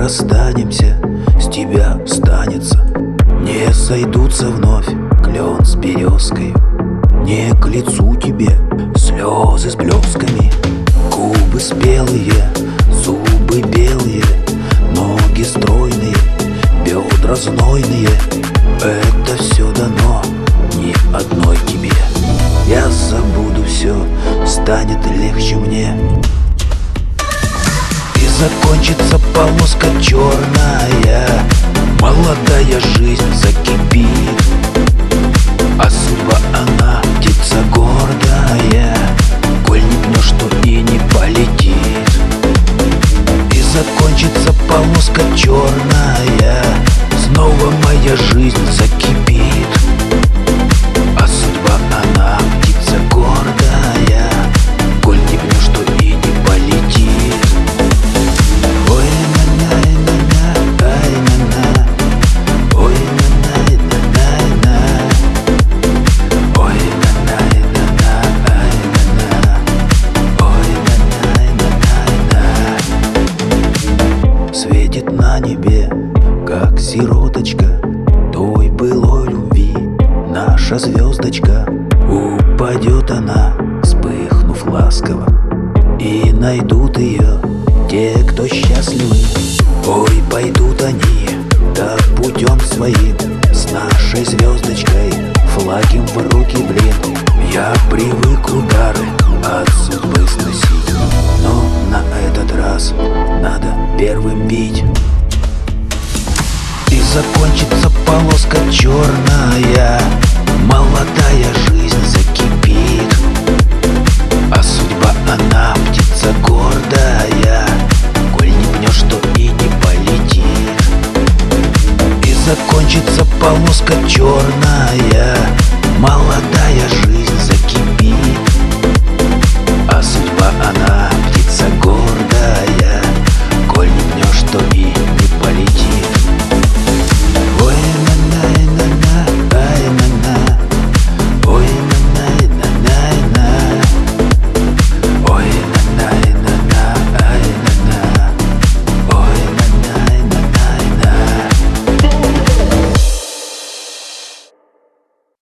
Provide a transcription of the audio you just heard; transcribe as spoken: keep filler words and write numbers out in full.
расстанемся, с тебя станется. Не сойдутся вновь клен с березкой. Не к лицу тебе слезы с блесками. Губы спелые, зубы белые, ноги стройные, бедра знойные. Это все дано не одной тебе. Я забуду все, станет легче мне. И закончится полоска черная, молодая жизнь закипит. А судьба она птица гордая, коль не пнешь, то и не полетит. И закончится полоска черная, снова моя жизнь закипит. А судьба она птица гордая, коль не пнешь, то и не полетит. Ой, на-на-на-на, ай-на-на. Ой, на-на-на-на-на. Ой, на-на-на-на, ай-на-на. Ой, на-на-на-на-на. Светит на небе, как сироточка, той былой любви наша звездочка. Упадет она, вспыхнув ласково, и найдут ее те, кто счастливы. Ой, пойдут они, да путем своим, с нашей звездочкой флаги в руки, блин. Я привык удары от судьбы сносить, но на этот раз надо первым бить. И закончится полоска черная, молодая жизнь